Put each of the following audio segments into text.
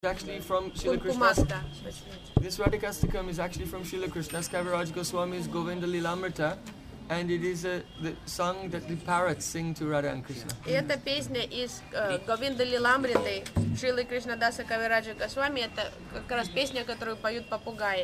Actually from Srila Krishna's, Kumkumasta. this Radhikastakam is actually from Srila Krishna's Kaviraj Goswami's Govinda Lilamrita, and it is the song that the parrots sing to Radha and Krishna. И эта песня из Говинда Лиламриты Шрилы Кришнадаса Кавираджа Госвами. Это как раз песня, которую поют попугаи.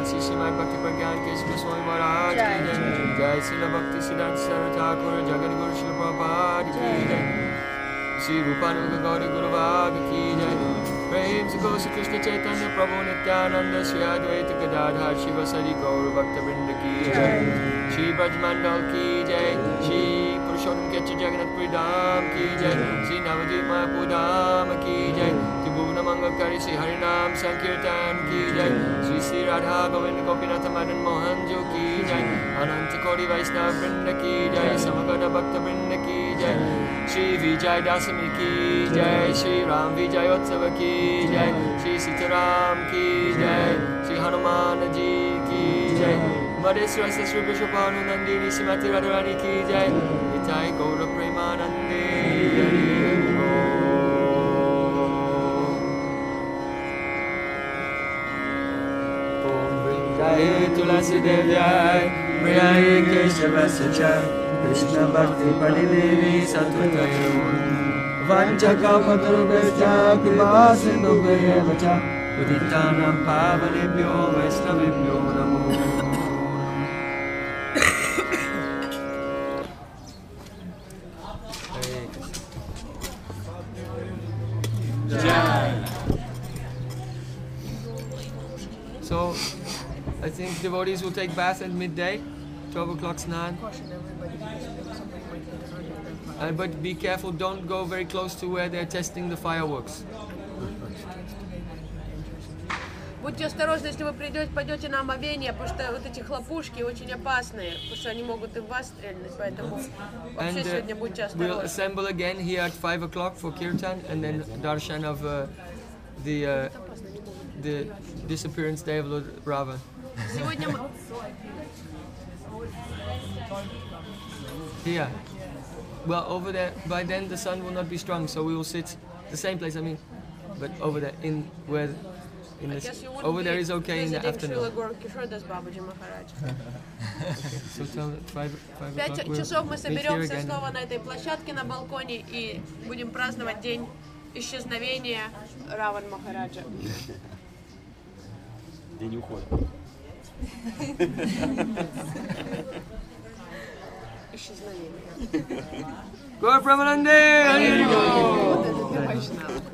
Sri Srimad Bhakti Pragyan Kesha Goswami Maharaj ki jai. Jai Srila Bhakti Siddhanta Saraswati Thakur Jagat Guru Srila Prabhupada ki jai. Sri Rupanuga Gauri Guru Bhag ki jai. Prem Se Gosa Krishna Chaitanya Prabhu Nityananda Sri Advaita Gadadhar Shiva Sari Gaur Bhakta Vrinda ki jai. Shri Braj Mandal ki jai. Shri Purushottam Ketcha Jagannath Puri Dham ki jai. Shri Navadvip Mayapur Dham ki jai. Tribhuvana Mangalkari Shri Harinam Sankirtan ki jai. Shri Sri Radha Govinda Gopinath Madan Mohan Jo ki jai. Ananta Kori Vaishnava Vrinda ki jai. Samagana Bhakta Vrinda ki jai. Shri Vijay Dasami ki jai. Shri Ram Vijay Utsava ki jai. Shri Sitaram ki jai. Shri Hanuman ji ki jai. Madheswara Sri Vishwabhanu Nandini Srimati Radharani ki jai. Nitai Gaura Premanande Hari Hari Om. Om Vrindaye Tulasi Devyai Priyaye Keshavasya Krishna Bhakti Padidevi Satvatayo Vanchakapatarubhascha Kripa Sindhubhyeva Uditanam Pavanebhyo Vaishnavebhyo Namo. So, I think devotees will take bath at midday, 12 o'clock snan. But be careful, don't go very close to where they're testing the fireworks. Будьте осторожны, если вы пойдете на омовение, потому что вот эти хлопушки очень опасные, потому что они могут и в вас стрельнуть, поэтому вообще сегодня будьте осторожны. We'll assemble again here at 5 o'clock for kirtan and then darshan of the disappearance day of Lord Rava. Сегодня мы... Here. Well, over there, by then the sun will not be strong, so we will sit the same place, I mean, but over there, in where, in this, over there is okay in the afternoon. Okay, so tell 5 o'clock. 5 часов мы соберемся снова на этой площадке на балконе и будем праздновать день исчезновения Раван Махараджа. День ухода. Исчезновение. Gaur Premanande! Вот это для Вайшнава.